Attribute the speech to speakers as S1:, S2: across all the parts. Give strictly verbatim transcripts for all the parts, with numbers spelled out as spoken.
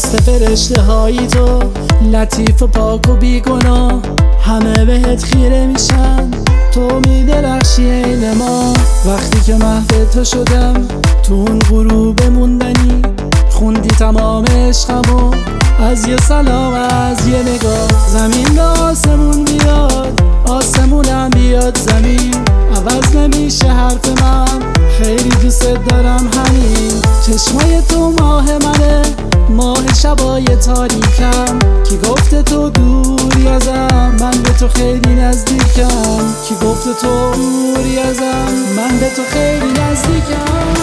S1: مثل فرشته هایی تو، لطیف و پاک و بیگناه، همه بهت خیره میشن، تو میدرخشی عین ما. وقتی که محو تو شدم تو اون غروب موندنی، خوندی تمام عشقمو از یه سلام، از یه نگاه. زمین به آسمون بیاد، آسمونم بیاد زمین، عوض نمیشه حرف من، خیلی دوست دارم همین. چشمای تو ماه منه، ماه شبای تاریکم، کی گفته تو دوری ازم، من به تو خیلی نزدیکم. کی گفته تو دوری ازم، من به تو خیلی نزدیکم.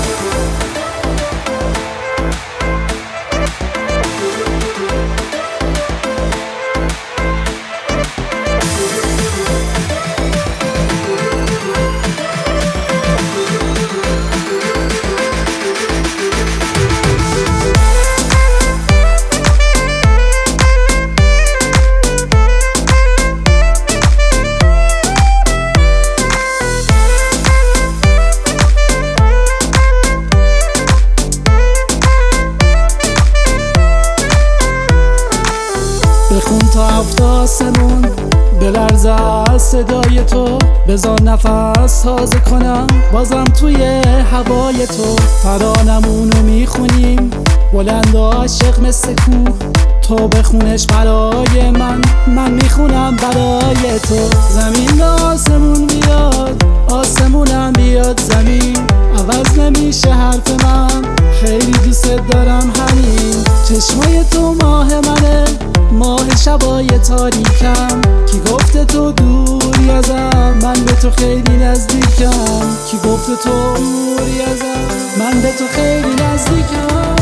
S1: بخون تا هفت آسمون بلرزه از صدای تو، بذار نفس تازه کنم بازم توی هوای تو. ترانمونو میخونیم بلند و عاشق مثل کوه، تو بخونش برای من، من میخونم برای تو. زمین به آسمون بیاد، آسمونم بیاد زمین، عوض نمیشه حرف من، خیلی دوست دارم همین. چشمای تو ماه منه، ماه شبای تاریکم، کی گفته تو دوری ازم، من به تو خیلی نزدیکم. کی گفته تو دوری ازم، من به تو خیلی نزدیکم.